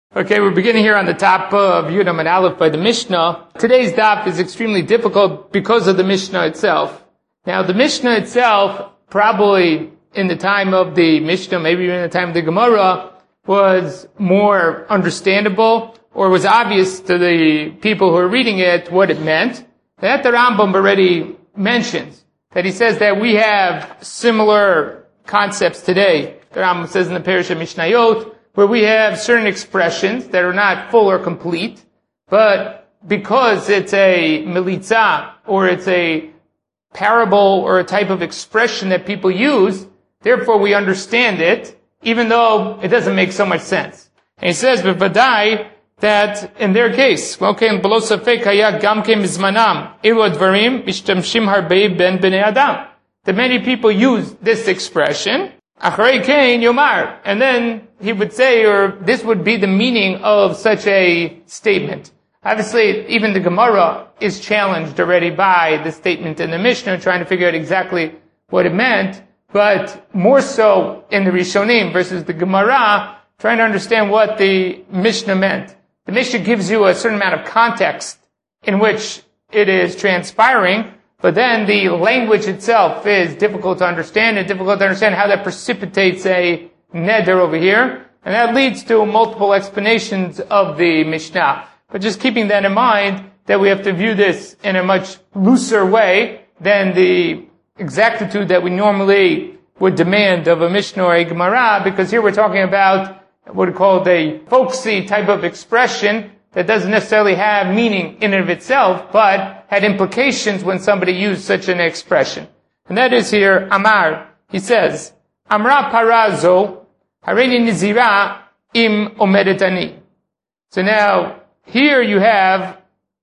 Okay, we're beginning here on the top of Yudam and Aleph by the Mishnah. Today's daf is extremely difficult because of the Mishnah itself. Now, the Mishnah itself, probably in the time of the Mishnah, maybe even in the time of the Gemara, was more understandable, or was obvious to the people who are reading it what it meant. That the Rambam already mentions, that he says that we have similar concepts today. The Rambam says in the Parashat Mishnayot, where we have certain expressions that are not full or complete, but because it's a militza, or it's a parable, or a type of expression that people use, therefore we understand it, even though it doesn't make so much sense. And he says, b'vadai, that in their case, okay, in below safek haya gamke mizmanam, ilu advarim mishtamshim harbei ben bnei adam. That many people use this expression, achrei kein yomar, and then he would say, or this would be the meaning of such a statement. Obviously, even the Gemara is challenged already by the statement in the Mishnah, trying to figure out exactly what it meant, but more so in the Rishonim versus the Gemara, trying to understand what the Mishnah meant. The Mishnah gives you a certain amount of context in which it is transpiring, but then the language itself is difficult to understand, and difficult to understand how that precipitates a neder over here, and that leads to multiple explanations of the Mishnah. But just keeping that in mind, that we have to view this in a much looser way than the exactitude that we normally would demand of a Mishnah or a Gemara, because here we're talking about what we call a folksy type of expression that doesn't necessarily have meaning in and of itself, but had implications when somebody used such an expression. And that is here, Amar. He says, Amra parazo, hareini nizira im omedetani. So now, here you have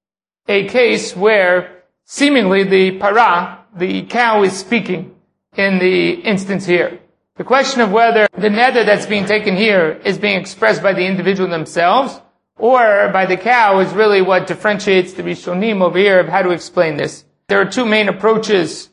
a case where seemingly the para, the cow, is speaking in the instance here. The question of whether the neder that's being taken here is being expressed by the individual themselves or by the cow is really what differentiates the Rishonim over here of how to explain this. There are two main approaches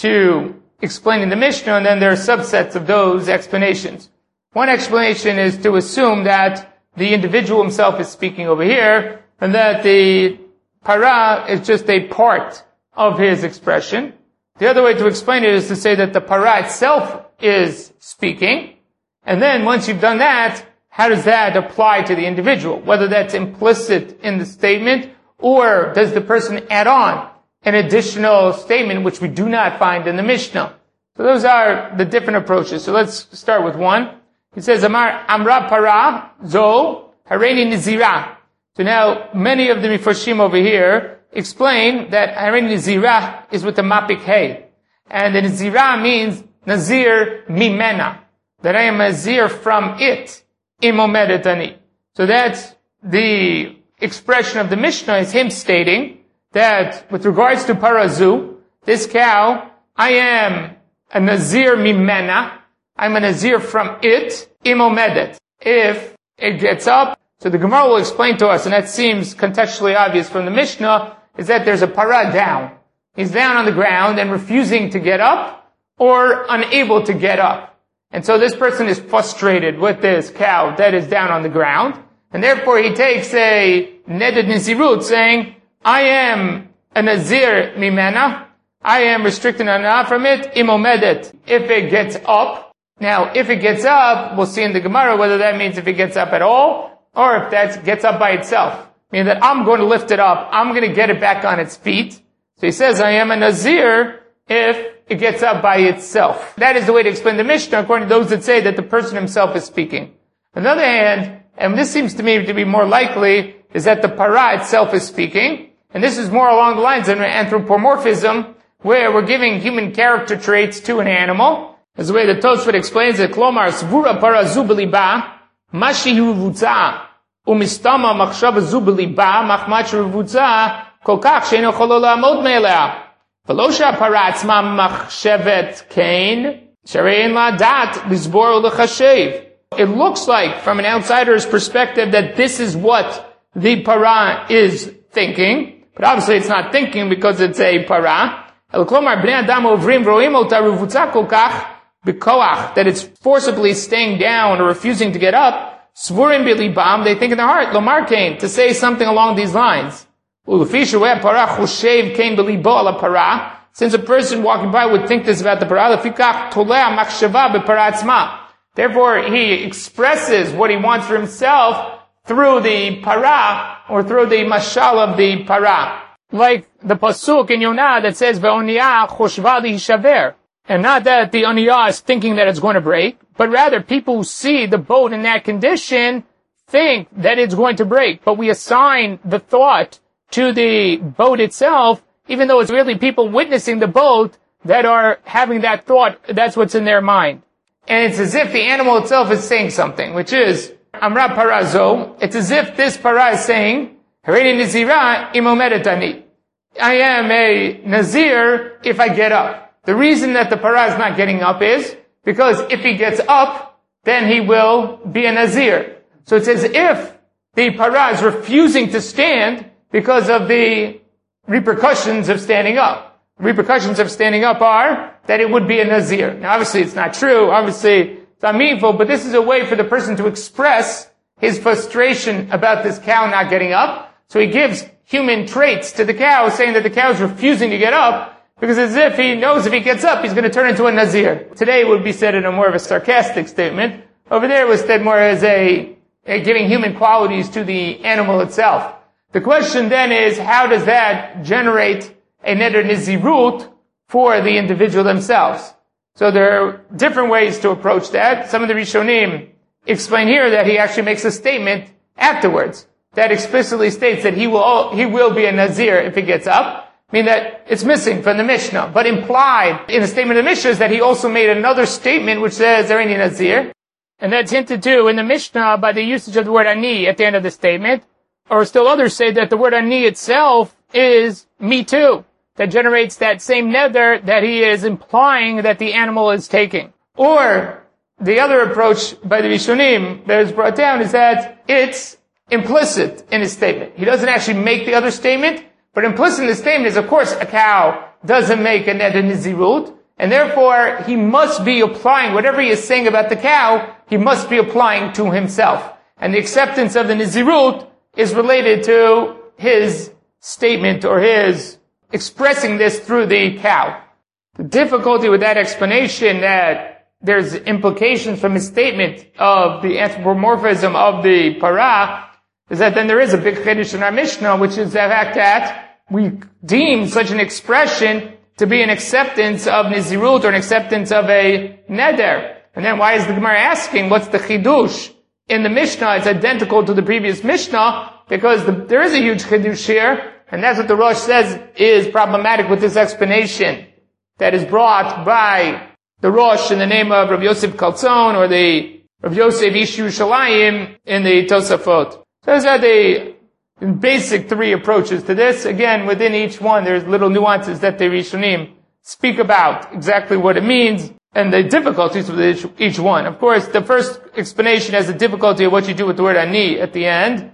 to explaining the Mishnah, and then there are subsets of those explanations. One explanation is to assume that the individual himself is speaking over here, and that the para is just a part of his expression. The other way to explain it is to say that the para itself is speaking, and then once you've done that, how does that apply to the individual? Whether that's implicit in the statement, or does the person add on an additional statement which we do not find in the Mishnah? So those are the different approaches. So let's start with one. He says, Amra para zo hareini nizira. So now many of the Mifarshim over here explain that hareini nizira is with the mapik hey. And the nizira means nazir mimena. That I am nazir from it. Imomedetani. So that's the expression of the Mishnah, is him stating that with regards to parazu, this cow, I am a nazir mimena, I'm a nazir from it, imomedet. If it gets up, so the Gemara will explain to us, and that seems contextually obvious from the Mishnah, is that there's a para down. He's down on the ground and refusing to get up, or unable to get up. And so this person is frustrated with this cow that is down on the ground, and therefore he takes a neded nizirut, saying, I am a nazir mimena, I am restricted enough from it, imomedet, if it gets up. Now, if it gets up, we'll see in the Gemara whether that means if it gets up at all, or if that gets up by itself. Meaning that I'm going to lift it up, I'm going to get it back on its feet. So he says, I am a nazir if it gets up by itself. That is the way to explain the Mishnah, according to those that say that the person himself is speaking. On the other hand, and this seems to me to be more likely, is that the para itself is speaking, and this is more along the lines of anthropomorphism, where we're giving human character traits to an animal. As the way the Tosfot explains it, Klomar, Svura parazu b'liba, mashi huvutza, umistama machshava zu b'liba, machmat huvutza, kol kach she'eno cholo la'amod me'elea. Velosha paratzma machshevet kain, sharein la dat lizbor l'chashev. It looks like, from an outsider's perspective, that this is what the para is thinking, but obviously it's not thinking because it's a para. Elklomar bnei adam ovrim roim ota revutza kol kach b'koach, that it's forcibly staying down or refusing to get up, Svurim bilibam, they think in their heart, Lomar Kain, to say something along these lines. Since a person walking by would think this about the parah, therefore he expresses what he wants for himself through the parah, or through the mashal of the parah. Like the pasuk in Yonah that says, Ve'oniyah choshva lihishaver. And not that the oniyah is thinking that it's going to break, but rather people who see the boat in that condition think that it's going to break. But we assign the thought to the boat itself, even though it's really people witnessing the boat that are having that thought. That's what's in their mind. And it's as if the animal itself is saying something, which is, Amra parazo. It's as if this parah is saying, Hareni Nazira imomeretani. I am a Nazir if I get up. The reason that the parah is not getting up is because if he gets up, then he will be a Nazir. So it's as if the parah is refusing to stand because of the repercussions of standing up. The repercussions of standing up are that it would be a Nazir. Now obviously it's not true, obviously it's not meaningful, but this is a way for the person to express his frustration about this cow not getting up. So he gives human traits to the cow, saying that the cow is refusing to get up, because as if he knows if he gets up, he's going to turn into a Nazir. Today it would be said in a more of a sarcastic statement. Over there it was said more as a giving human qualities to the animal itself. The question then is, how does that generate a neder nizirut for the individual themselves? So there are different ways to approach that. Some of the Rishonim explain here that he actually makes a statement afterwards that explicitly states that he will be a Nazir if he gets up. I mean that it's missing from the Mishnah, but implied in the statement of the Mishnah is that he also made another statement which says, there ain't a Nazir. And that's hinted to in the Mishnah by the usage of the word ani at the end of the statement. Or still others say that the word ani itself is me too, that generates that same neder that he is implying that the animal is taking. Or the other approach by the Rishonim that is brought down is that it's implicit in his statement. He doesn't actually make the other statement, but implicit in the statement is, of course, a cow doesn't make a neder nizirut, and therefore he must be applying whatever he is saying about the cow, he must be applying to himself. And the acceptance of the nizirut is related to his statement or his expressing this through the cow. The difficulty with that explanation that there's implications from his statement of the anthropomorphism of the parah is that then there is a big chiddush in our Mishnah, which is the fact that we deem such an expression to be an acceptance of nizirut or an acceptance of a neder. And then why is the Gemara asking, what's the chidush? In the Mishnah, it's identical to the previous Mishnah, because there is a huge chidush here, and that's what the Rosh says is problematic with this explanation that is brought by the Rosh in the name of Rav Yosef Kaltzon, or the Rav Yosef Ish Yerushalayim in the Tosafot. So those are the basic three approaches to this. Again, within each one, there's little nuances that the Rishonim speak about exactly what it means and the difficulties with each one. Of course, the first explanation has the difficulty of what you do with the word ani at the end.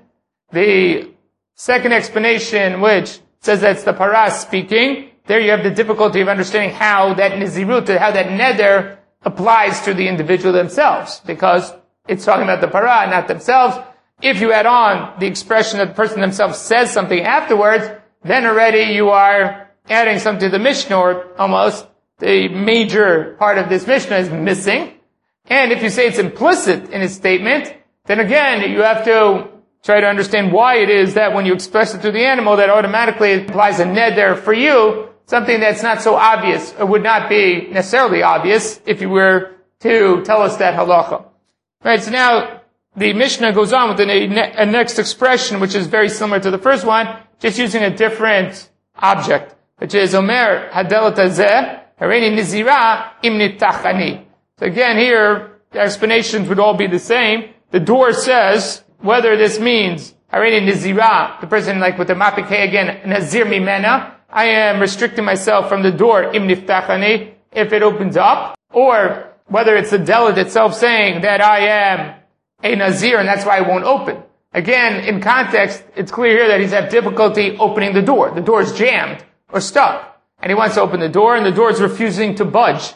The second explanation, which says that's the parah speaking, there you have the difficulty of understanding how that nizirut, how that neder applies to the individual themselves, because it's talking about the parah, not themselves. If you add on the expression that the person themselves says something afterwards, then already you are adding something to the Mishnah, or almost the major part of this Mishnah is missing. And if you say it's implicit in his statement, then again, you have to try to understand why it is that when you express it through the animal, that automatically implies a neder for you, something that's not so obvious, or would not be necessarily obvious if you were to tell us that halacha. Right, so now, the Mishnah goes on with a next expression, which is very similar to the first one, just using a different object, which is Omer Hadelat Hazeh, Hareini Nizira Im Nitachani. So again, here, the explanations would all be the same. The door says, whether this means Hareini Nizira, the person like with the Mapikeh again, Nazir Mimena, I am restricting myself from the door, Im Niftachani, if it opens up, or whether it's the delit itself saying that I am a Nazir, and that's why it won't open. Again, in context, it's clear here that he's had difficulty opening the door. The door is jammed or stuck. And he wants to open the door, and the door is refusing to budge.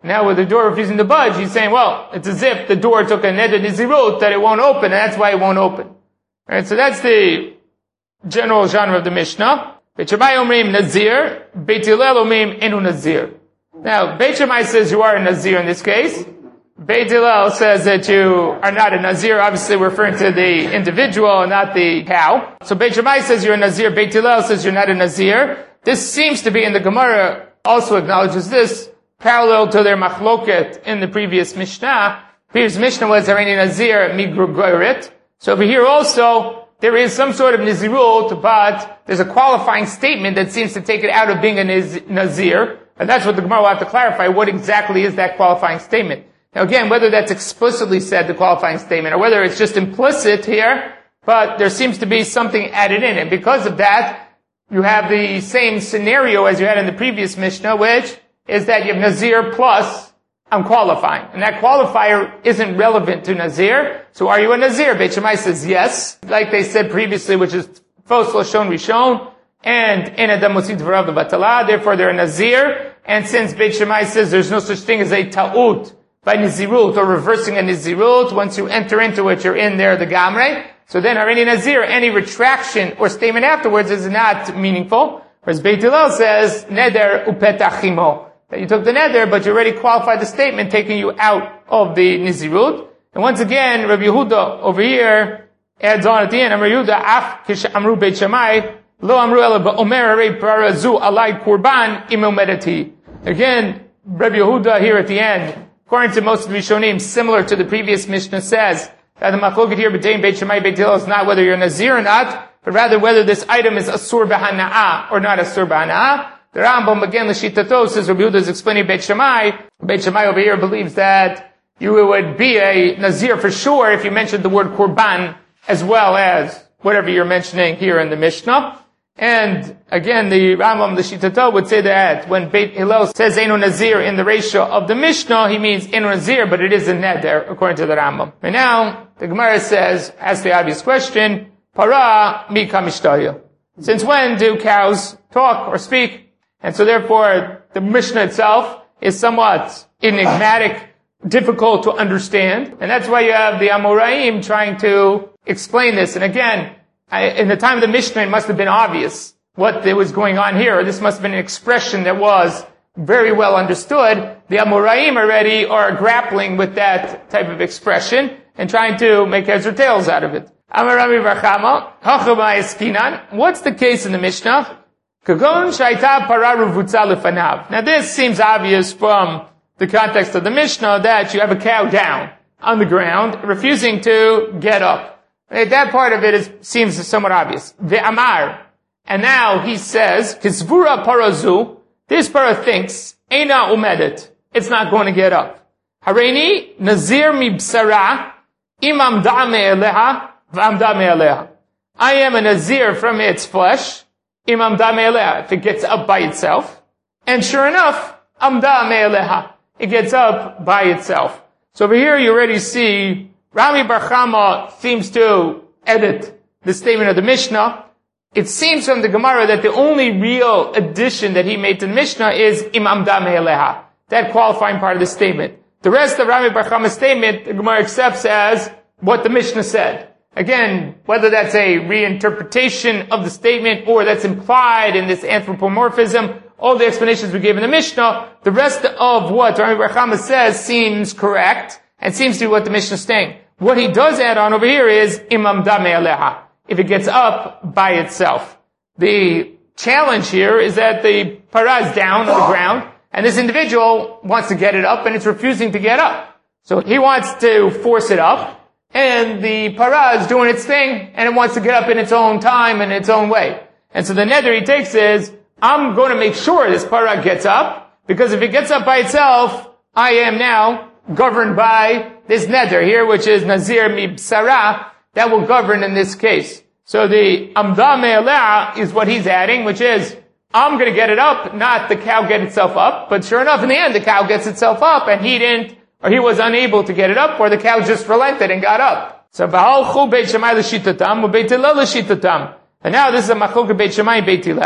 Now with the door refusing to budge, he's saying, well, it's as if the door took a neder nizirut that it won't open, and that's why it won't open. Alright, so that's the general genre of the Mishnah. Beit Shammai omrim nazir, Beit Hillel omrim enu nazir. Now, Beit Shammai says you are a nazir in this case. Beit Hillel says that you are not a nazir, obviously referring to the individual, not the cow. So Beit Shammai says you're a nazir, Beit Hillel says you're not a nazir. This seems to be, in the Gemara also acknowledges this, parallel to their machloket in the previous Mishnah. Previous Mishnah was Hareini Nazir Migrugorit. So over here also, there is some sort of Nazirut, but there's a qualifying statement that seems to take it out of being a Nazir. And that's what the Gemara will have to clarify. What exactly is that qualifying statement? Now again, whether that's explicitly said, the qualifying statement, or whether it's just implicit here, but there seems to be something added in. And because of that, you have the same scenario as you had in the previous Mishnah, which is that you have Nazir plus I'm qualifying. And that qualifier isn't relevant to Nazir. So are you a Nazir? Beit Shammai says yes, like they said previously, which is Fos Lashon Rishon, and En Adam Mosid V'rav L'Batala, therefore they're a Nazir. And since Beit Shammai says there's no such thing as a Ta'ut by Nizirut, or reversing a Nizirut, once you enter into it, you're in there, the Gamre. So then, Hareini Nazir, any retraction or statement afterwards is not meaningful. Whereas Beit Hillel says, Neder upetachimo. That you took the neder, but you already qualified the statement, taking you out of the Nizirut. And once again, Rabbi Yehuda over here adds on at the end, Amar Yehuda, Af kish amru Beit Shammai, lo amru ela ba'omer harei parah zu alai kurban im umedati. Again, Rabbi Yehuda here at the end, according to most of the Rishonim, similar to the previous Mishnah, says that the machloket here between Beit Shammai and Beit Hillel is not whether you're Nazir or not, but rather whether this item is asur b'hana'ah or not asur b'hana'ah. The Rambam again, L'shitato, says Rabbi Yehuda is explaining Beit Shammai. Beit Shammai over here believes that you would be a Nazir for sure if you mentioned the word Korban as well as whatever you're mentioning here in the Mishnah. And again, the Rambam, L'shitato, would say that when Beit Hillel says Eino Nazir in the ratio of the Mishnah, he means Eino Nazir, but it is a neder, according to the Rambam. And now, the Gemara says, asks the obvious question, Para mi kamishtayu. Since when do cows talk or speak? And so therefore, the Mishnah itself is somewhat enigmatic, difficult to understand. And that's why you have the Amoraim trying to explain this. And again, in the time of the Mishnah, it must have been obvious what was going on here. This must have been an expression that was very well understood. The Amoraim already are grappling with that type of expression and trying to make heads or tails out of it. Amarami Barchama, Hachamai Eskinan. What's the case in the Mishnah? Kagon shaita pararu vutza lefanav. Now this seems obvious from the context of the Mishnah that you have a cow down on the ground, refusing to get up. That part of it seems somewhat obvious. Ve'amar. And now he says, Kisvura parazu, this para thinks, Eina umedet. It's not going to get up. Hareini nazir mibsara, imam da'me eleha, v'am da'me eleha. I am a nazir from its flesh, imam da'me eleha, if it gets up by itself. And sure enough, amda me'eleha, it gets up by itself. So over here you already see Rami Bar Chama seems to edit the statement of the Mishnah. It seems from the Gemara that the only real addition that he made to the Mishnah is imam da me'eleha, that qualifying part of the statement. The rest of Rami Bar Chama's statement, the Gemara accepts as what the Mishnah said. Again, whether that's a reinterpretation of the statement or that's implied in this anthropomorphism, all the explanations we gave in the Mishnah, the rest of what Rami Bar Chama says seems correct and seems to be what the Mishnah is saying. What he does add on over here is imam da me'eleha, if it gets up by itself. The challenge here is that the para is down on the ground, and this individual wants to get it up, and it's refusing to get up. So he wants to force it up, and the para is doing its thing, and it wants to get up in its own time and its own way. And so the neder he takes is, I'm going to make sure this para gets up, because if it gets up by itself, I am now governed by this neder here, which is Nazir Mibsara, that will govern in this case. So the Amda Me'eleha is what he's adding, which is, I'm going to get it up, not the cow get itself up, but sure enough, in the end, the cow gets itself up, and he didn't, or he was unable to get it up, or the cow just relented and got up. So, V'halchu Beit Shammai l'shitatam, u'Beit Hillel l'shitatam. And now this is a machloket Beit Shammai and Beit Hillel.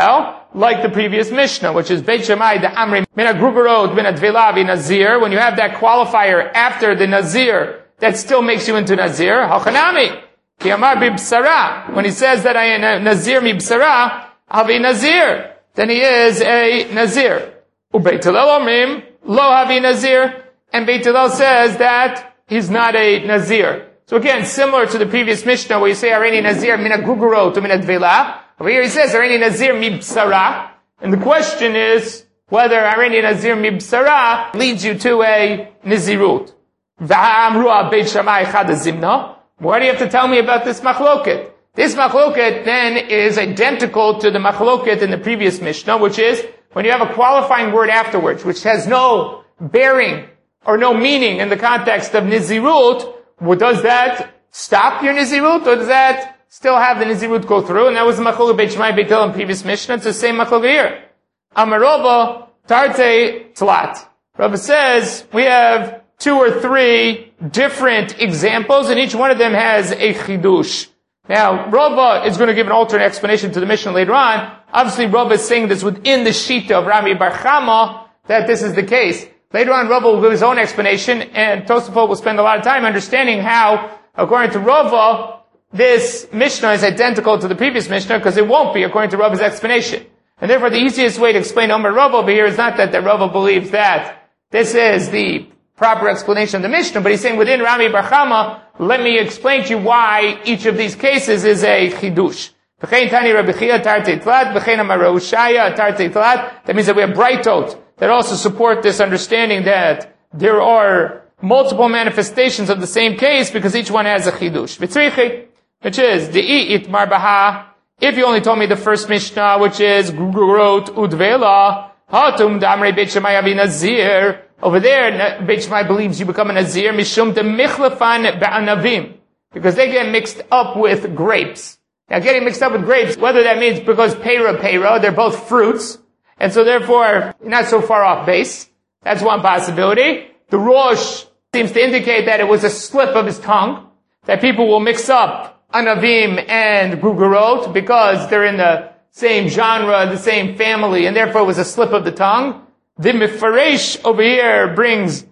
like the previous Mishnah, which is Beit Shammai the Amri Mina Grugerot Mina Dvelavi Nazir. When you have that qualifier after the Nazir, that still makes you into Nazir. Hachanami Ki Amar Bibsara. When he says that I am a Nazir Mibsara, Havi Nazir, then he is a Nazir. Ubeit Hillel Omrim Lo Havi Nazir, and Beit Hillel says that he's not a Nazir. So again, similar to the previous Mishnah where you say Harini Nazir Mina Grugerot Mina Dvela. Over here he says Harini Nazir Mibsara. And the question is whether Harini Nazir Mibsara leads you to a Nazirut. V'ha'amru Beit Shammai Chad Zimna. Why do you have to tell me about this machloket? This machloket then is identical to the machloket in the previous Mishnah, which is when you have a qualifying word afterwards, which has no bearing or no meaning in the context of Nazirut. Well, does that stop your Nazirut, or does that still have the Nazirut go through? And that was the machloket Beit Shammai Beit Hillel in previous Mishnah. It's the same machloket here. Amarova Tarte Tlat. Rava says we have 2 or 3 different examples, and each one of them has a chidush. Now, Rava is going to give an alternate explanation to the Mishnah later on. Obviously, Rava is saying this within the shita of Rami Bar Chama, that this is the case. Later on, Rava will give his own explanation, and Tosafot will spend a lot of time understanding how, according to Rava, this Mishnah is identical to the previous Mishnah, because it won't be, according to Rava's explanation. And therefore, the easiest way to explain Omer Rava over here is not that Rava believes that this is the proper explanation of the Mishnah, but he's saying within Rami Bar Chama, let me explain to you why each of these cases is a chidush. That means that we have brightot that also support this understanding that there are multiple manifestations of the same case because each one has a chidush. Which is the itmar baha. If you only told me the first Mishnah, which is Gugurot Udvela, Hatum Damre Beit Shammai Avi Nazir. Over there, Beit Shammai believes you become a Nazir, Mishum de Michlefan Ba'anavim. Because they get mixed up with grapes. Now, getting mixed up with grapes, whether that means because pera, they're both fruits, and so therefore, you're not so far off base. That's one possibility. The Rosh seems to indicate that it was a slip of his tongue, that people will mix up Anavim and Gugurot because they're in the same genre, the same family, and therefore it was a slip of the tongue. The Mefaresh over here brings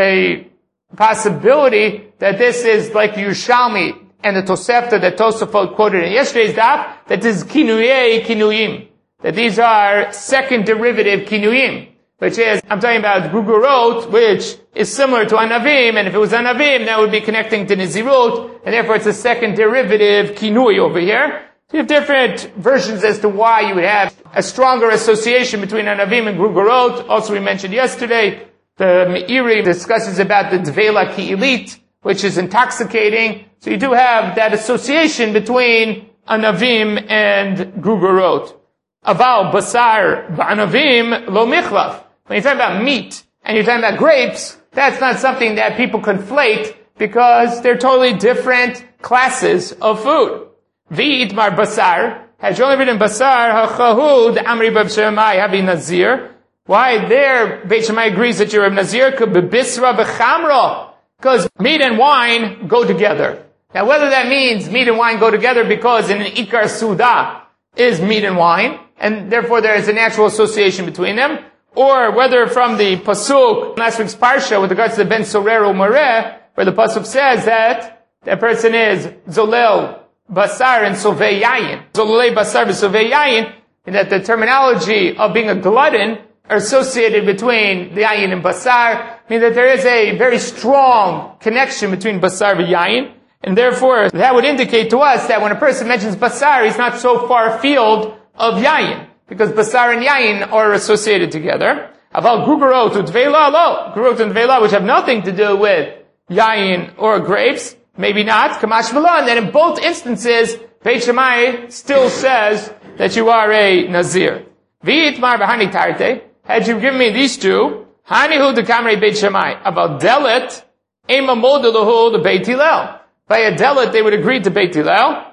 a possibility that this is like Yerushalmi and the Tosefta that Tosafot quoted in yesterday's daf, that this is Kinuyei Kinuyim. That these are second derivative Kinuyim. Which is, I'm talking about Gugurot, which is similar to Anavim, and if it was Anavim, that would be connecting to Nazirut, and therefore it's a second derivative Kinui over here. So you have different versions as to why you would have a stronger association between Anavim and Gugurot. Also we mentioned yesterday, the Meiri discusses about the Dvela Ki'ilit, which is intoxicating. So you do have that association between Anavim and Gugurot. Aval Basar Ba'anavim Lo Michlaf. When you're talking about meat and you're talking about grapes, that's not something that people conflate because they're totally different classes of food. V'itmar Basar. Had you only written Basar, Hachahud Amri Beit Shammai Havi Nazir. Why there Beit Shammai agrees that you're a Nazir? B'bisra b'chamra. Because meat and wine go together. Now whether that means meat and wine go together because in an Ikar Suda is meat and wine, and therefore there is a natural association between them, or whether from the Pasuk, last week's Parsha, with regards to the Ben Sorero Moreh, where the Pasuk says that that person is Zolel Basar and Sovei Yayin. Zolel Basar and Sovei Yayin, and that the terminology of being a glutton are associated between the Yayin and Basar, meaning that there is a very strong connection between Basar and Yayin, and therefore that would indicate to us that when a person mentions Basar, he's not so far afield of Yayin, because Basar and Yayin are associated together. Aval Gugurot Udvela lo. Gugurot and Udvela, which have nothing to do with Yayin or grapes, maybe not. Kamash V'lan, that in both instances, Beit Shammai still says that you are a Nazir. V'itmar b'hani tarte. Had you given me these two, Hanihu dekamrei Beit Shammai. About Delet, Ema modelahu the Beit Hillel. By a Delet, they would agree to Beit Hillel,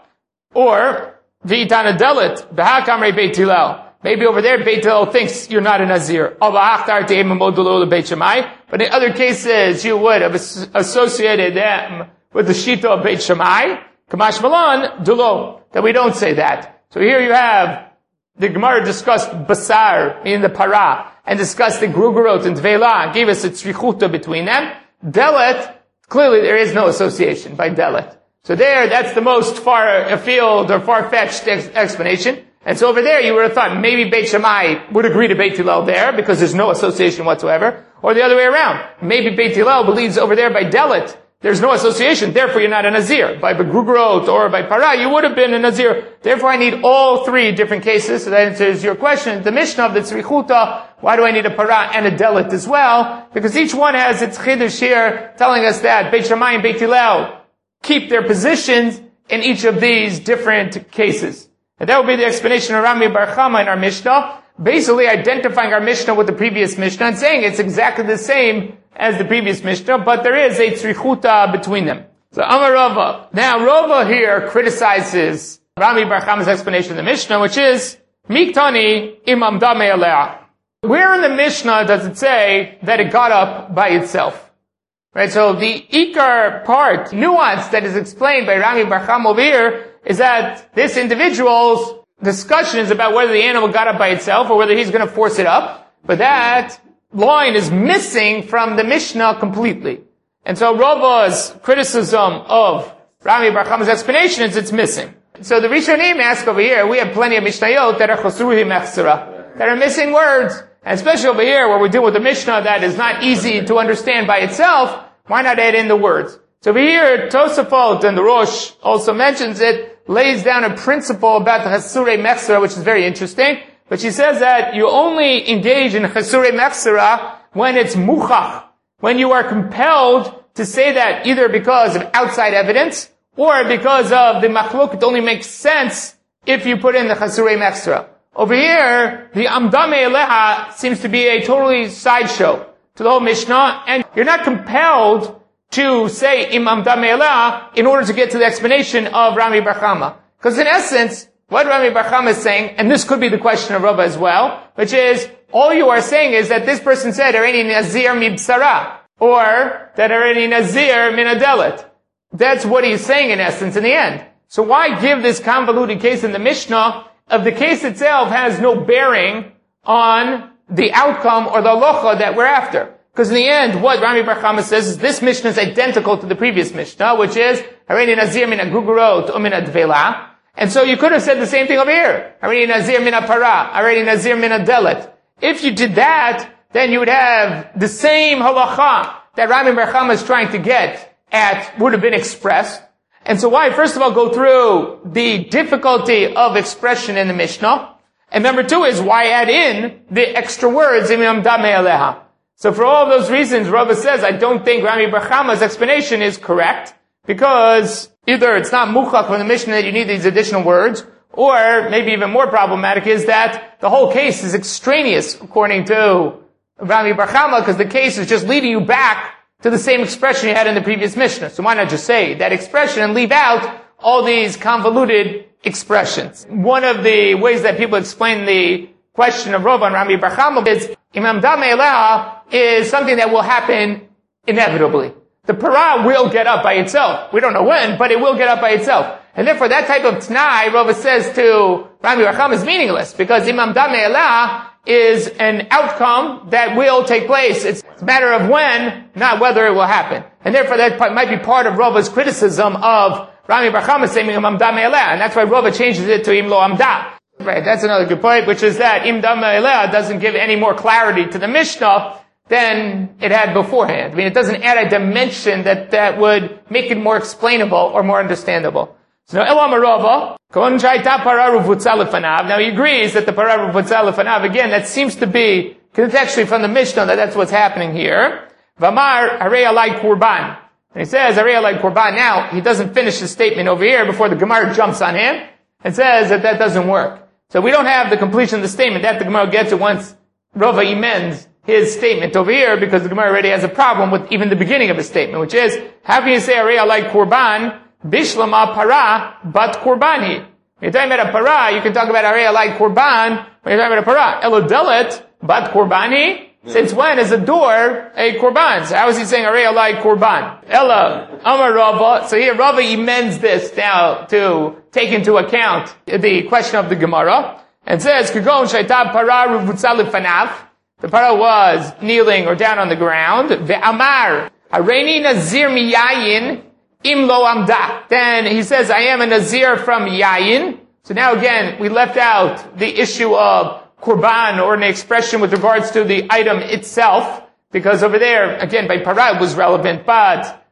or V'itana Delet, b'hakamrei Beit Hillel. Maybe over there, Beit Hillel thinks you're not a Nazir. But in other cases, you would have associated them with the Shita of Beit Shammai. Kamash Malan, Dulo. That we don't say that. So here you have the Gemara discussed basar, meaning the para, and discussed the grugurot and tvela, gave us a tzrichuta between them. Delet, clearly there is no association by delet. So that's the most far afield or far-fetched explanation. And so over there, you would have thought maybe Beit Shammai would agree to Beit Hillel there because there's no association whatsoever. Or the other way around. Maybe Beit Hillel believes over there by delet, there's no association, therefore you're not a Nazir. By Begrugurot or by Para, you would have been a Nazir. Therefore I need all three different cases. So that answers your question. The Mishnah of the Tzrichuta, why do I need a Para and a Delet as well? Because each one has its Chidush here telling us that Beit Shammai and Beit Hillel keep their positions in each of these different cases. And that will be the explanation of Rami Bar Chama in our Mishnah, basically identifying our Mishnah with the previous Mishnah and saying it's exactly the same as the previous Mishnah, but there is a tzrichuta between them. So Amar Rava. Now Rava here criticizes Rami Bar Chama's explanation of the Mishnah, which is Miktani imam dame alea. Where in the Mishnah does it say that it got up by itself? Right, so the Ikar part, nuance that is explained by Rami Bar Chama over here is that this individual's discussion is about whether the animal got up by itself or whether he's going to force it up, but that line is missing from the Mishnah completely. And so Rava's criticism of Rami Bar Chama's explanation is it's missing. So the Rishonim ask over here, we have plenty of Mishnayot that are chosruhi mechsera, that are missing words. And especially over here where we deal with a Mishnah that is not easy to understand by itself, why not add in the words? So over here, Tosafot and the Rosh also mentions it, lays down a principle about the Chasurei Mechsera, which is very interesting. But she says that you only engage in Chasurei Mechsera when it's muchach, when you are compelled to say that either because of outside evidence or because of the machlok. It only makes sense if you put in the Chasurei Mechsera. Over here, the Amdame Eleha seems to be a totally sideshow to the whole Mishnah, and you're not compelled to say Imam Dame Eleha in order to get to the explanation of Rami Bar Chama. Because in essence, what Rami Bar Chama is saying, and this could be the question of Rava as well, which is, all you are saying is that this person said, Areni Nazir mibsara, or that Areni Nazir min adelet. That's what he's saying in essence in the end. So why give this convoluted case in the Mishnah if the case itself has no bearing on the outcome or the halacha that we're after? Because in the end, what Rami Bar Chama says is this Mishnah is identical to the previous Mishnah, which is, Hareini Nazir min agugurot or min advela. And so you could have said the same thing over here. Hareini Nazir min apara, Hareini Nazir min adelet. If you did that, then you would have the same halacha that Rami Bar Chama is trying to get at, would have been expressed. And so why, first of all, go through the difficulty of expression in the Mishnah? And number two is, why add in the extra words, Imam Dame Eleha? So for all of those reasons, Rava says, I don't think Rami Bar Chama's explanation is correct, because either it's not muchach from the Mishnah that you need these additional words, or maybe even more problematic is that the whole case is extraneous, according to Rami Bar Chama, because the case is just leading you back to the same expression you had in the previous Mishnah. So why not just say that expression and leave out all these convoluted expressions? One of the ways that people explain the question of Rava and Rami Bar Chama is, Imam Dame Eleha is something that will happen inevitably. The para will get up by itself. We don't know when, but it will get up by itself. And therefore that type of t'nai, Rava says to Rami Bar Chama, is meaningless, because Imam Dame Eleha is an outcome that will take place. It's a matter of when, not whether it will happen. And therefore that might be part of Rava's criticism of Rami Bar Chama saying Imam Dame Eleha, and that's why Rava changes it to Im Lo Amda. Right, that's another good point, which is that Im Dame Eleha doesn't give any more clarity to the Mishnah than it had beforehand. I mean, it doesn't add a dimension that would make it more explainable or more understandable. So now, Elam Rava, now he agrees that the para ruvutza lefanav, again, that seems to be contextually from the Mishnah that that's what's happening here. Vamar harei alai kurban. And he says, harei alai kurban. Now, he doesn't finish the statement over here before the Gemara jumps on him and says that doesn't work. So we don't have the completion of the statement. That the Gemara gets it once Rava amends his statement over here, because the Gemara already has a problem with even the beginning of his statement, which is, how can you say harei alai kurban bishlama para bat kurbani? When you're talking about a para, you can talk about harei alai kurban. When you're talking about a para, elodelet bat kurbani. Since when is a door a korban? So how is he saying harei alai korban? Ella Amar Rava. So here Rava amends this now to take into account the question of the Gemara. and says, Kagon shaitab para ruvutza lefanav. The para was kneeling or down on the ground. Ve'amar, hareini nazir miyayin im lo amda. Then he says, I am a nazir from yayin. So now again, we left out the issue of Qurban or an expression with regards to the item itself, because over there, again, by para it was relevant, but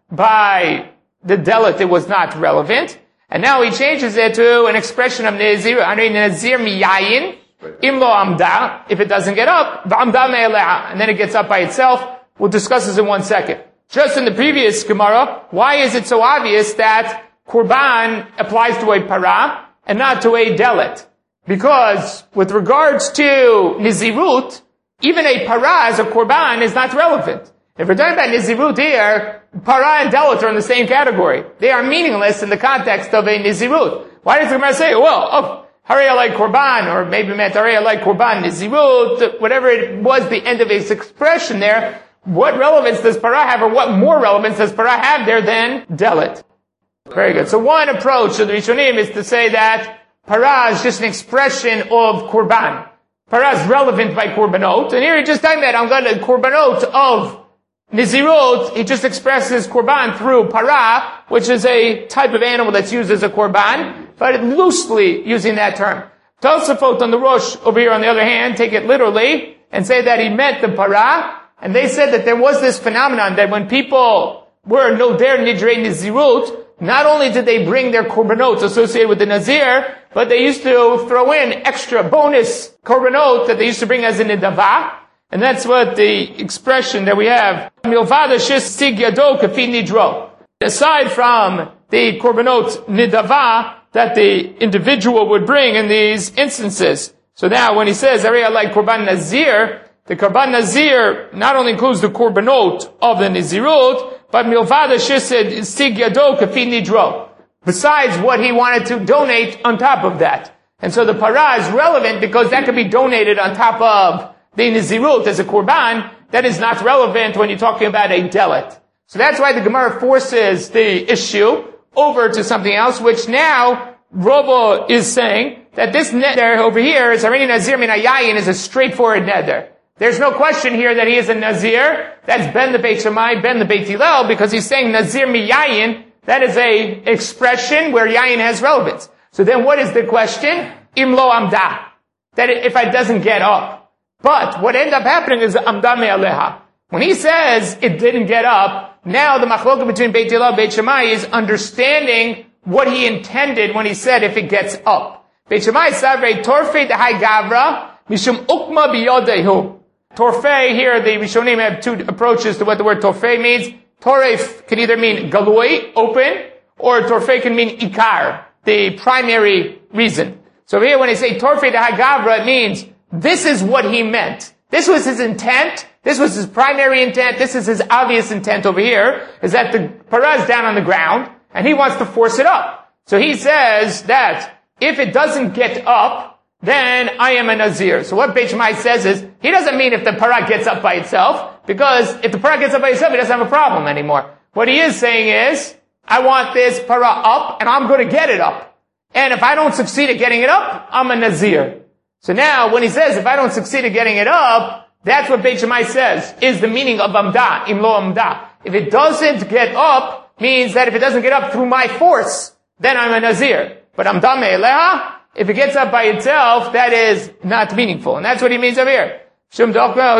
by the delit it was not relevant. And now he changes it to an expression of nazir, nazir miyayin, im lo amda, if it doesn't get up, v'amda me'eleha, and then it gets up by itself. We'll discuss this in 1 second. Just in the previous Gemara, why is it so obvious that Qurban applies to a para and not to a delit? Because with regards to Nizirut, even a para as a Qurban is not relevant. If we're talking about Nizirut here, para and delit are in the same category. They are meaningless in the context of a Nizirut. Why does the Gemara say, well, Harei like Qurban, or maybe meant Harei like Qurban, Nizirut, whatever it was, the end of its expression there, what relevance does para have, or what more relevance does para have there than delit? Very good. So one approach of the Rishonim is to say that para is just an expression of Qurban. Para is relevant by Qurbanot. And here he's just talking about, I'm going to Qurbanot of Nizirut. He just expresses Qurban through para, which is a type of animal that's used as a Qurban, but loosely using that term. Tosafot on the Rosh over here, on the other hand, take it literally and say that he meant the para. And they said that there was this phenomenon that when people were noder nidrei Nizirut, not only did they bring their korbanot associated with the Nazir, but they used to throw in extra bonus korbanot that they used to bring as a nidava. And that's what the expression that we have. Milvada shis sig yado kafi nidro. Aside from the korbanot nidava that the individual would bring in these instances. So now when he says, Ariya like korban nazir, the korban nazir not only includes the korbanot of the Nizirut, but milvada shised sig yado kafi nidro. Besides what he wanted to donate on top of that. And so the para is relevant because that could be donated on top of the Nizirut as a korban. That is not relevant when you're talking about a delit. So that's why the Gemara forces the issue over to something else, which now Robo is saying that this neder over here is Harini Nazir min hayayin is a straightforward neder. There's no question here that he is a Nazir. That's Ben the Beit Shammai, Ben the Beit Hillel, because he's saying Nazir mi yayin. That is a expression where yayin has relevance. So then what is the question? Im lo amda. That if it doesn't get up. But what ended up happening is amda me'aleha. When he says it didn't get up, now the machloka between Beit Hillel and Beit Shammai is understanding what he intended when he said if it gets up. Beit Shammai savrei torfei dehai gavra mishum ukma biyodehu. Torfei here, the Rishonim have two approaches to what the word torfei means. Toref can either mean galui, open, or torfei can mean ikar, the primary reason. So here when they say torfei dehai gavra, it means this is what he meant. This was his intent. This was his primary intent. This is his obvious intent over here, is that the para is down on the ground, and he wants to force it up. So he says that if it doesn't get up, then I am a Nazir. So what Beit Shammai says is, he doesn't mean if the para gets up by itself, because if the para gets up by itself, he doesn't have a problem anymore. What he is saying is, I want this para up, and I'm going to get it up. And if I don't succeed at getting it up, I'm a Nazir. So now, when he says, if I don't succeed at getting it up, that's what Beit Shammai says, is the meaning of amda, im lo amda. If it doesn't get up, means that if it doesn't get up through my force, then I'm a Nazir. But amda me'eleha, if it gets up by itself, that is not meaningful. And that's what he means over here. So even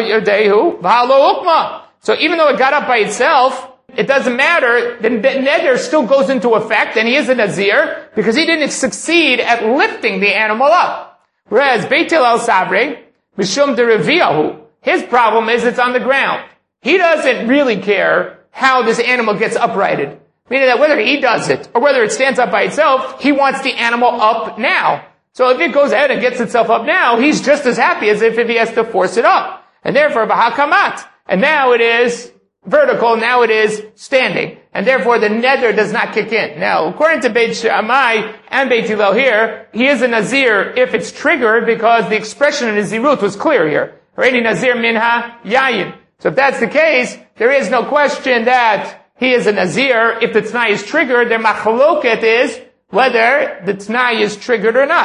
though it got up by itself, it doesn't matter. The neder still goes into effect, and he is a Nazir, because he didn't succeed at lifting the animal up. Whereas Beit Hillel Sabre, Mishum Dereviahu, his problem is it's on the ground. He doesn't really care how this animal gets uprighted. Meaning that whether he does it, or whether it stands up by itself, he wants the animal up now. So if it goes ahead and gets itself up now, he's just as happy as if he has to force it up. And therefore, Bahakamat. And now it is vertical, now it is standing. And therefore the neder does not kick in. Now, according to Beit Shammai and Beit Hillel here, he is a Nazir if it's triggered because the expression of Nazirut was clear here. Reini Nazir minha yayin. So if that's the case, there is no question that he is a Nazir. If the T'nai is triggered, their machloket is whether the T'nai is triggered or not.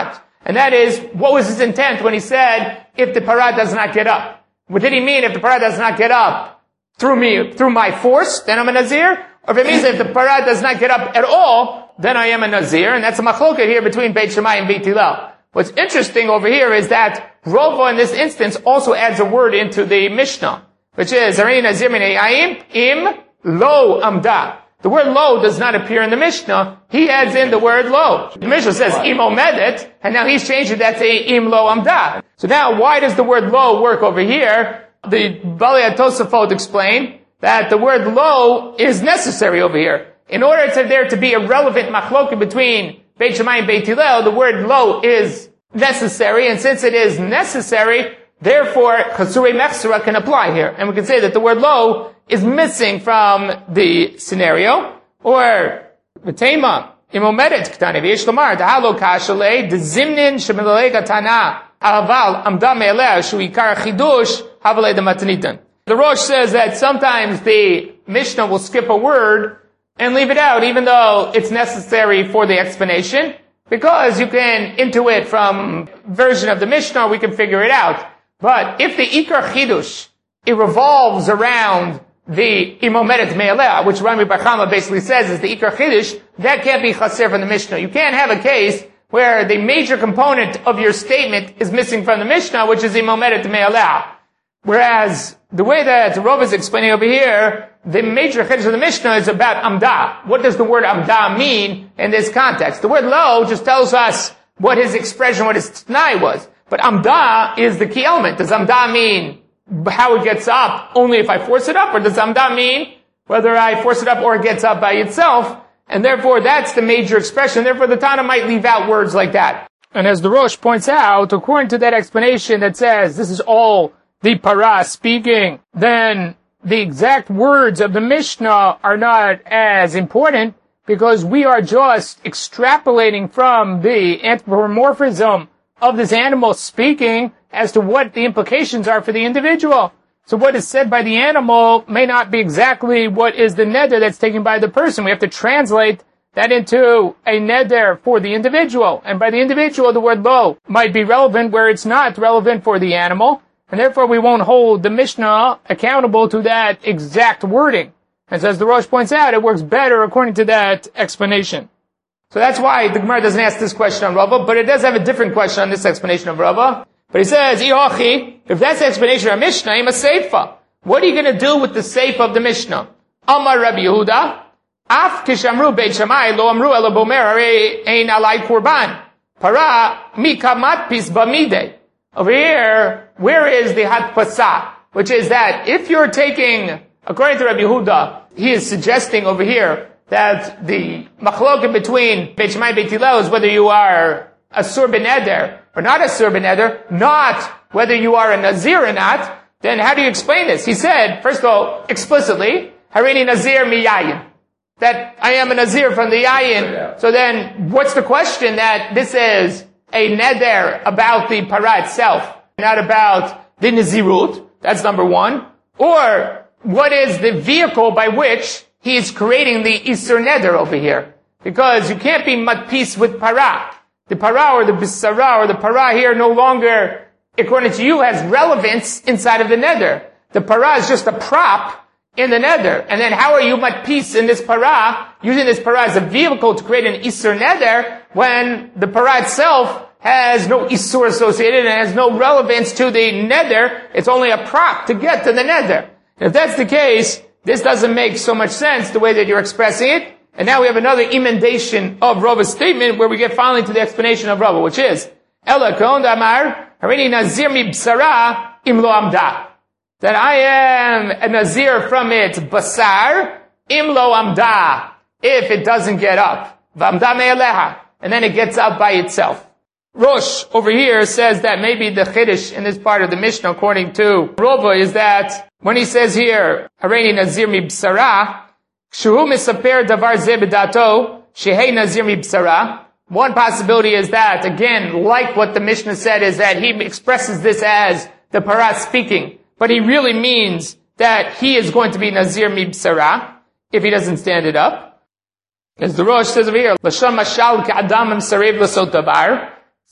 And that is, what was his intent when he said, if the parah does not get up? What did he mean, if the parah does not get up through my force, then I'm a Nazir? Or if it means that if the parah does not get up at all, then I am a Nazir. And that's a machloket here between Beit Shammai and Beit Hillel. What's interesting over here is that Rova in this instance also adds a word into the Mishnah, which is, Harini Nazir min Yayim im lo amda. The word lo does not appear in the Mishnah. He adds in the word lo. The Mishnah says im omedet, and now he's changing that to im lo amda. So now, why does the word lo work over here? The Balei Tosafot explained that the word lo is necessary over here. In order for there to be a relevant machloket between Beit Shammai and Beit Hillel, the word lo is necessary, and since it is necessary, therefore, Chasurei Mechsura can apply here. And we can say that the word lo is missing from the scenario. Or, V'tema, imomedet ktane, v'yesh lomar, dehalo kashalei, dezimnin shemilalega tana, aval amda me'eleh, shu ikar chidush, havalei dematanitan. The Rosh says that sometimes the Mishnah will skip a word and leave it out, even though it's necessary for the explanation, because you can intuit from version of the Mishnah, we can figure it out. But if the Ikar Chidush, it revolves around the Imomedet Me'aleh, which Rami Bar Chama basically says is the Ikar Chidush, that can't be chaser from the Mishnah. You can't have a case where the major component of your statement is missing from the Mishnah, which is Imomedet Me'aleh. Whereas, the way that Rov is explaining over here, the major chiddush of the Mishnah is about amda. What does the word amda mean in this context? The word lo just tells us what his expression, what his t'nai was. But amda is the key element. Does amda mean how it gets up only if I force it up? Or does amda mean whether I force it up or it gets up by itself? And therefore, that's the major expression. Therefore, the Tana might leave out words like that. And as the Rosh points out, according to that explanation that says this is all the parah speaking, then the exact words of the Mishnah are not as important, because we are just extrapolating from the anthropomorphism of this animal speaking as to what the implications are for the individual. So what is said by the animal may not be exactly what is the neder that's taken by the person. We have to translate that into a neder for the individual. And by the individual, the word lo might be relevant where it's not relevant for the animal. And therefore we won't hold the Mishnah accountable to that exact wording. And as the Rosh points out, it works better according to that explanation. So that's why the Gemara doesn't ask this question on Rava, but it does have a different question on this explanation of Rava. But he says, Ihochi, if that's the explanation of Mishnah, I'm a seifa. What are you going to do with the seifa of the Mishnah? Amar Rabbi Yehuda, Af kishamru Beit Shammai lo amru ela bomer ein alai kurban. Para mikamat pis bamide. Over here, where is the hatpasa? Which is that if you're taking, according to Rabbi Yehuda, he is suggesting over here that the machloket between Beit Shammai and Beit Hillel is whether you are a sur b'neder or not a sur b'neder, not whether you are a nazir or not. Then how do you explain this? He said, first of all, explicitly, Harini nazir mi yayin, that I am a nazir from the yayin. So then, what's the question that this is a neder about the parah itself, not about the nazirut? That's number one. Or, what is the vehicle by which he is creating the isur neder over here? Because you can't be matpis with parah. The parah or the bisara or the parah here no longer, according to you, has relevance inside of the neder. The parah is just a prop in the neder. And then how are you matpis in this parah, using this parah as a vehicle to create an isur neder, when the parah itself has no isur associated and has no relevance to the neder? It's only a prop to get to the neder. If that's the case, this doesn't make so much sense the way that you're expressing it. And now we have another emendation of Rava's statement where we get finally to the explanation of Rava, which is, Ela kon damar, harini nazir mi b'sara im lo amda. That I am a nazir from its basar, im lo amda, if it doesn't get up. V'amda me'eleha. And then it gets up by itself. Rosh over here says that maybe the chiddush in this part of the Mishnah, according to Rava, is that when he says here, harini nazir mi b'sara, Shuhu misaper davar ze b'dato, shehei nazir mi b'sara. One possibility is that, again, like what the Mishnah said, is that he expresses this as the parah speaking, but he really means that he is going to be nazir mi b'sara if he doesn't stand it up. As the Rosh says over here, Lashon mashal ka'adam sarev l'sot davar.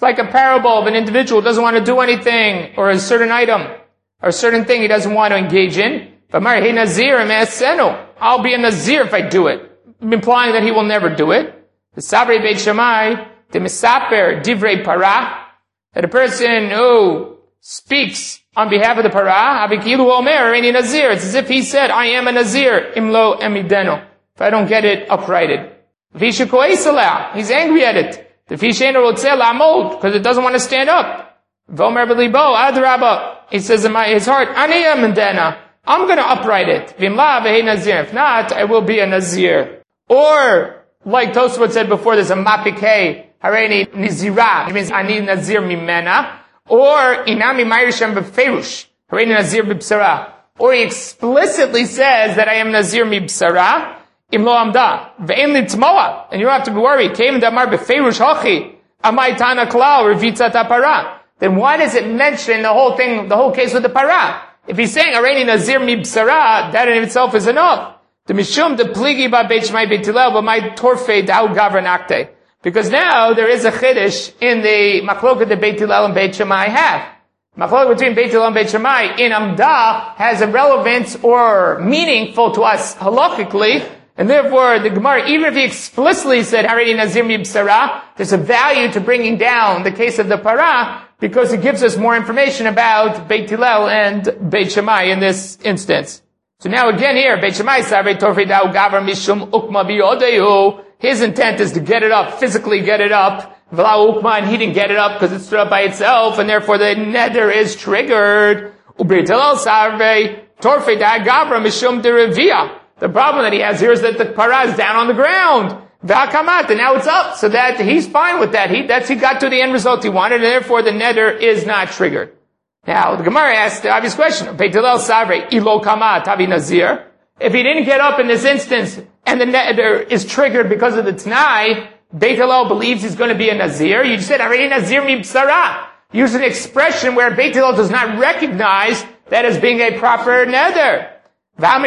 It's like a parable of an individual who doesn't want to do anything, or a certain item, or a certain thing he doesn't want to engage in. But hey Nazir, I'll be a Nazir if I do it, implying that he will never do it. The Sabri Beit Shammai, the Misaper Divrei Para, that a person who speaks on behalf of the Para, Abikilu Omer, any Nazir, it's as if he said, I am a Nazir, Imlo Emideno, if I don't get it uprighted. He's angry at it. Because it doesn't want to stand up. He says in his heart, I'm going to upright it. If not, I will be a Nazir. Or, like Tosfot said before, there's a mapikeh, hareni nizira, it means ani Nazir mimena. Or, inami mayrishem beferush, hareni Nazir bibsara. Or he explicitly says that I am Nazir mibsara. Imlo amda, ve'en litmoa, and you don't have to be worried. Keim damar beferush hachi, amai tana klau, revitza tapara. Then why does it mention the whole thing, the whole case with the para? If he's saying Areni Nazir mibsara, that in itself is enough. The mishum the pligi ba Beit Shammai Beit Hillel, but my torfe dau gavranakte. Because now there is a chiddush in the machloket that Beit Hillel and Beit Shammai have. Machloket between Beit Hillel and Beit Shammai in amda has a relevance or meaningful to us halachically. And therefore, the Gemara, even if he explicitly said, Haredi Nazir mibsara, there's a value to bringing down the case of the para, because it gives us more information about Beit Hillel and Beit Shammai in this instance. So now again here, Beit Shammai, Sarvei Torfei Dau Gavar Mishum Ukma Biyodehu, his intent is to get it up, physically get it up, V'la Ukma, and he didn't get it up because it stood up by itself, and therefore the neder is triggered. Ubeit Hillel Sarvei Torfei Dau Gavar Mishum Derevia. The problem that he has here is that the para is down on the ground. V'akamat, and now it's up, so that he's fine with that. He got to the end result he wanted, and therefore the neder is not triggered. Now, the Gemara asked the obvious question, Beit Hillel Savre, Ilo Kamat, Tavi Nazir. If he didn't get up in this instance, and the neder is triggered because of the T'nai, Beit Hillel believes he's going to be a Nazir. You just said, Haredi Nazir mibsara. Use an expression where Beit Hillel does not recognize that as being a proper neder. Just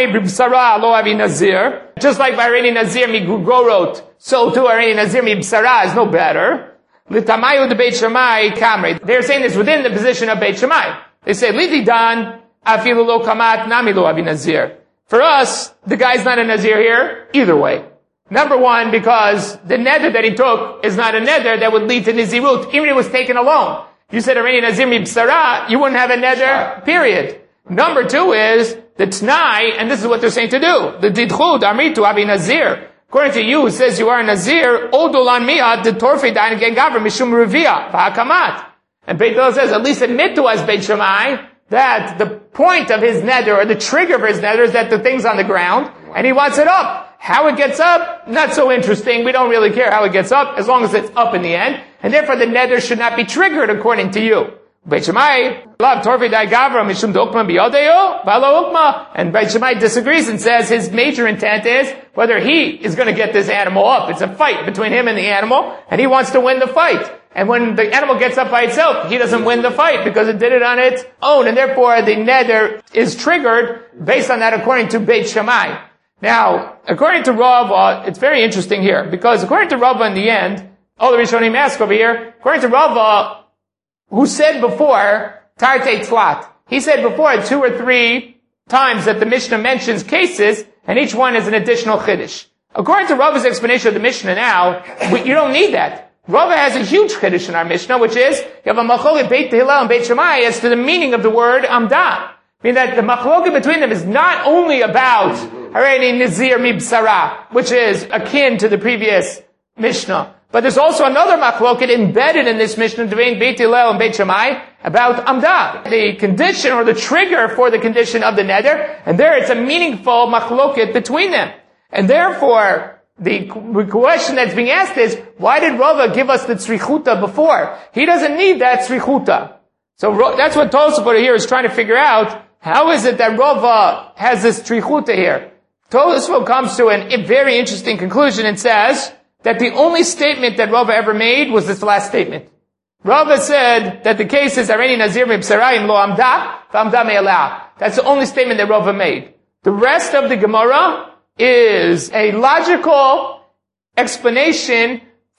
like by Haredi Nazir mi Gugorot, so too Haredi Nazir mi Bsara is no better. L'tamayu de Beit Shammai kamre. They're saying this within the position of Beit Shammai. They say, Lidi dan afilu lo kamat nami lo avi Nazir. For us, the guy's not a Nazir here, either way. Number one, because the neder that he took is not a neder that would lead to Nizirut, even if it was taken alone. If you said Haredi Nazir mi Bsara, you wouldn't have a neder, period. Number two is, the T'nai, and this is what they're saying to do. The Didchud, Amitu, Abi Nazir. According to you, who says you are a Nazir, Odolan Miyad, the Torfei Dain Gengaver, Mishum Revia, V'hakamat. And Beit Hillel says, at least admit to us, Beit Shammai, that the point of his neder, or the trigger for his neder, is that the thing's on the ground, and he wants it up. How it gets up, not so interesting. We don't really care how it gets up, as long as it's up in the end. And therefore the neder should not be triggered according to you. Beit Shammai, Torfei Dai Gavra, Mishum Ukma Biyodeyo, Valo Ukma. And Beit Shammai disagrees and says his major intent is whether he is going to get this animal up. It's a fight between him and the animal, and he wants to win the fight. And when the animal gets up by itself, he doesn't win the fight because it did it on its own, and therefore the neder is triggered based on that according to Beit Shammai. Now, according to Rava, it's very interesting here, because according to Rava in the end, all the Rishonim ask over here, according to Rava, who said before, Tarte Tzlat. He said before 2 or 3 times that the Mishnah mentions cases, and each one is an additional Chiddush. According to Rava's explanation of the Mishnah now, you don't need that. Rava has a huge Chiddush in our Mishnah, which is, you have a Machloket Beit Hillel and Beit Shammai as to the meaning of the word Amda. Meaning that the Machloket between them is not only about Haredi Nazir mibsara, which is akin to the previous Mishnah, but there's also another machloket embedded in this Mishnah between Beit Hillel and Beit Shammai about Amda, the condition or the trigger for the condition of the neder, and there it's a meaningful machloket between them. And therefore, the question that's being asked is, why did Rava give us the tzrichuta before? He doesn't need that tzrichuta. So that's what Tosafot here is trying to figure out. How is it that Rava has this tzrichuta here? Tosafot comes to a very interesting conclusion and says that the only statement that Rava ever made was this last statement. Rava said that the case is Haredi Nazir mibsarayim lo amda, v'amda me'ala. That's the only statement that Rava made. The rest of the Gemara is a logical explanation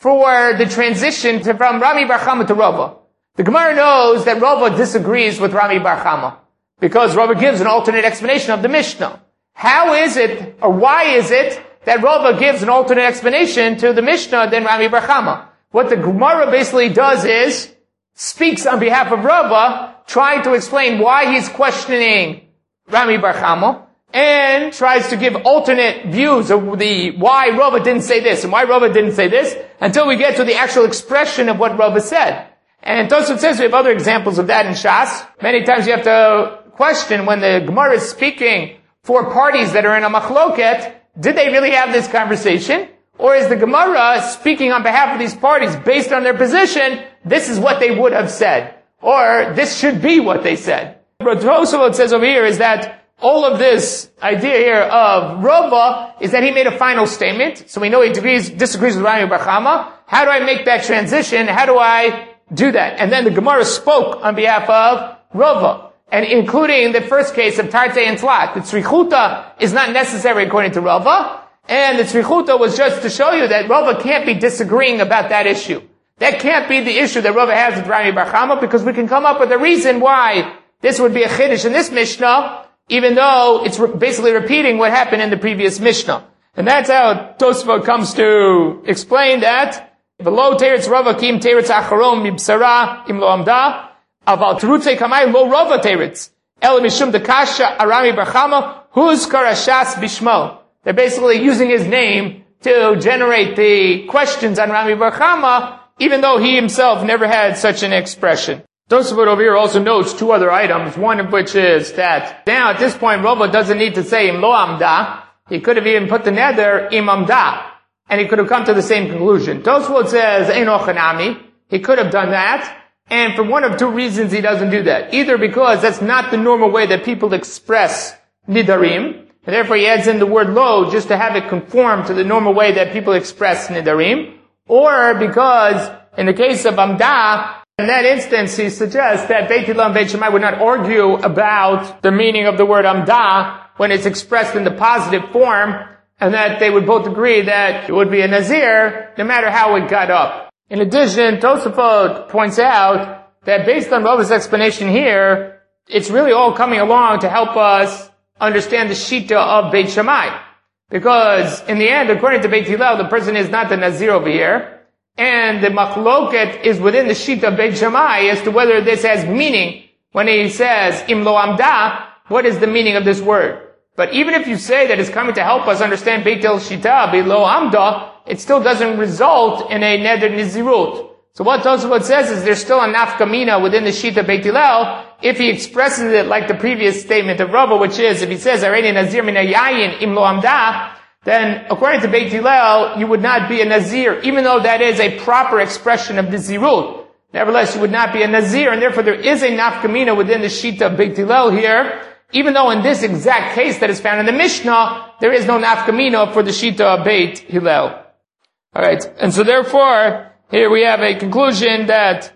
for the transition from Rami Bar Chama to Rava. The Gemara knows that Rava disagrees with Rami Bar Chama because Rava gives an alternate explanation of the Mishnah. How is it, or why is it, that Rava gives an alternate explanation to the Mishnah than Rami Bar Chama? What the Gemara basically does is speaks on behalf of Rava, trying to explain why he's questioning Rami Bar Chama, and tries to give alternate views of the why Rava didn't say this and why Rava didn't say this, until we get to the actual expression of what Rava said. And Tosfot says we have other examples of that in Shas. Many times you have to question when the Gemara is speaking for parties that are in a machloket, did they really have this conversation? Or is the Gemara speaking on behalf of these parties based on their position, this is what they would have said, or this should be what they said? What Tosfot says over here is that all of this idea here of Rava is that he made a final statement, so we know he disagrees with Rami Bar Chama. How do I make that transition? How do I do that? And then the Gemara spoke on behalf of Rava, and including the first case of Tarte and Tlat. The Tzrichuta is not necessary according to Rava, and the Tzrichuta was just to show you that Rava can't be disagreeing about that issue. That can't be the issue that Rava has with Rami Bar Chama, because we can come up with a reason why this would be a chiddush in this Mishnah, even though it's basically repeating what happened in the previous Mishnah. And that's how Tosfot comes to explain that. V'lo teretz Rava kim teretz acharon mibsara im lo amda, aval terutze kamay lo Rava teretz, el mishum dekasha arami bar chama, huz karashas bishmo. They're basically using his name to generate the questions on Rami Bar Chama, even though he himself never had such an expression. Tosfot over here also notes two other items, one of which is that now at this point Rava doesn't need to say im lo amda. He could have even put the nether im amda, and he could have come to the same conclusion. Tosfot says eino chanami. He could have done that, and for one of two reasons he doesn't do that. Either because that's not the normal way that people express nidarim, and therefore he adds in the word lo just to have it conform to the normal way that people express nidarim, or because in the case of amda, in that instance, he suggests that Beit Hillel and Beit Shammai would not argue about the meaning of the word amda when it's expressed in the positive form, and that they would both agree that it would be a nazir no matter how it got up. In addition, Tosfot points out that based on Rava's explanation here, it's really all coming along to help us understand the shita of Beit Shammai. Because in the end, according to Beit Hillel, the person is not the nazir over here. And the machloket is within the shita of Beit Shammai as to whether this has meaning. When he says, im lo amda, what is the meaning of this word? But even if you say that it's coming to help us understand Beit Hillel shita, be lo amda, it still doesn't result in a neder nizirut. So what Tosfot says is there's still a nafkamina within the shita of Beit Hillel if he expresses it like the previous statement of Rava, which is, if he says, areni nazir min yayin im lo amda, then according to Beit Hillel, you would not be a nazir, even though that is a proper expression of the zirut. Nevertheless, you would not be a nazir, and therefore there is a nafkamina within the shita of Beit Hillel here, even though in this exact case that is found in the Mishnah, there is no nafkamina for the shita of Beit Hillel. Alright, and so therefore, here we have a conclusion that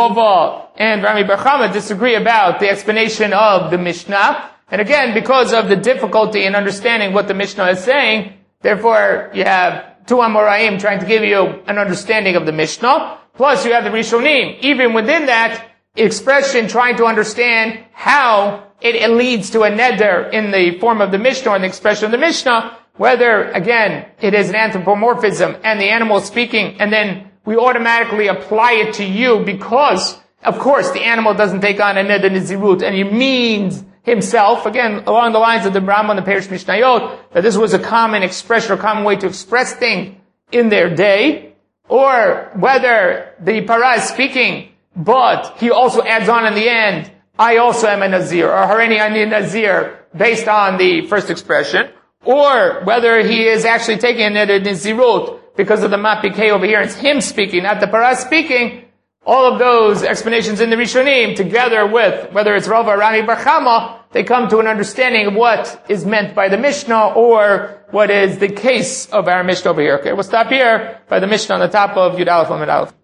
Rava and Rami Bar Chama disagree about the explanation of the Mishnah. And again, because of the difficulty in understanding what the Mishnah is saying, therefore you have two Amoraim trying to give you an understanding of the Mishnah, plus you have the Rishonim, even within that expression trying to understand how it leads to a neder in the form of the Mishnah or in the expression of the Mishnah, whether, again, it is an anthropomorphism and the animal is speaking, and then we automatically apply it to you because, of course, the animal doesn't take on a neder nizirut, and he means himself, again, along the lines of the Rambam and the Perush Mishnayot, that this was a common expression or common way to express things in their day, or whether the para is speaking, but he also adds on in the end, I also am a nazir, or Hareni ani nazir, based on the first expression, or whether he is actually taking a nazirut because of the mapikei over here, it's him speaking, not the para speaking. All of those explanations in the Rishonim, together with whether it's Rava or Rami Bar Chama, they come to an understanding of what is meant by the Mishnah or what is the case of our Mishnah over here. Okay, we'll stop here by the Mishnah on the top of Yud Aleph Amud Aleph.